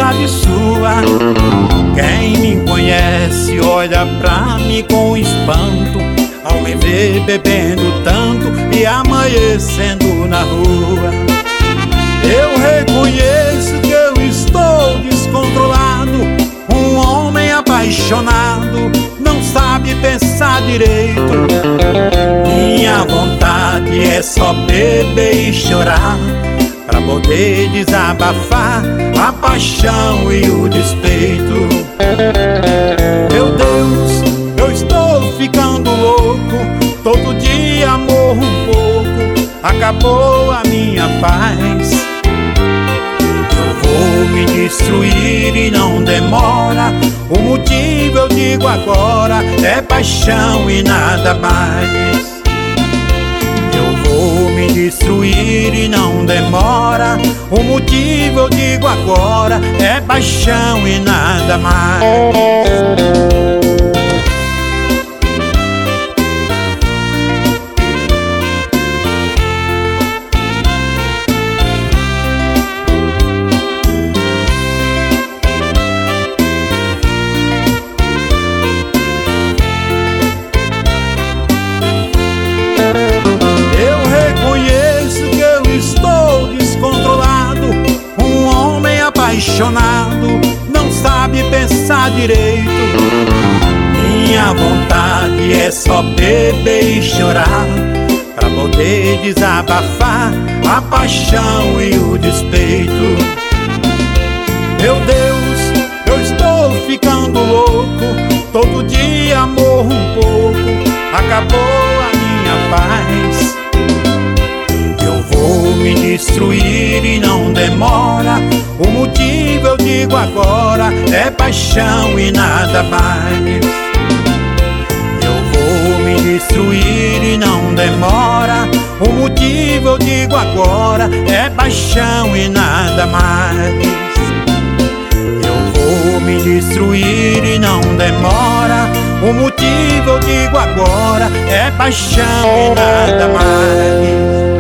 vontade sua. Quem me conhece olha pra mim com espanto ao me ver bebendo tanto e amanhecendo na rua. Eu reconheço que eu estou descontrolado, um homem apaixonado, não sabe pensar direito. Minha vontade é só beber e chorar, pra poder desabafar a paixão e o despeito. Meu Deus, eu estou ficando louco, todo dia morro um pouco, acabou a minha paz. Eu vou me destruir e não demora, o motivo eu digo agora, é paixão e nada mais. Eu vou me destruir e não demora, o motivo eu digo agora, é paixão e nada mais. Apaixonado, não sabe pensar direito. Minha vontade é só beber e chorar, pra poder desabafar a paixão e o despeito. Meu Deus, eu estou ficando louco, todo dia morro um pouco, acabou a minha paz. Eu vou me destruir e não demora, o motivo eu digo agora, é paixão e nada mais. Eu vou me destruir e não demora, o motivo eu digo agora, é paixão e nada mais. Eu vou me destruir e não demora, o motivo eu digo agora, é paixão e nada mais.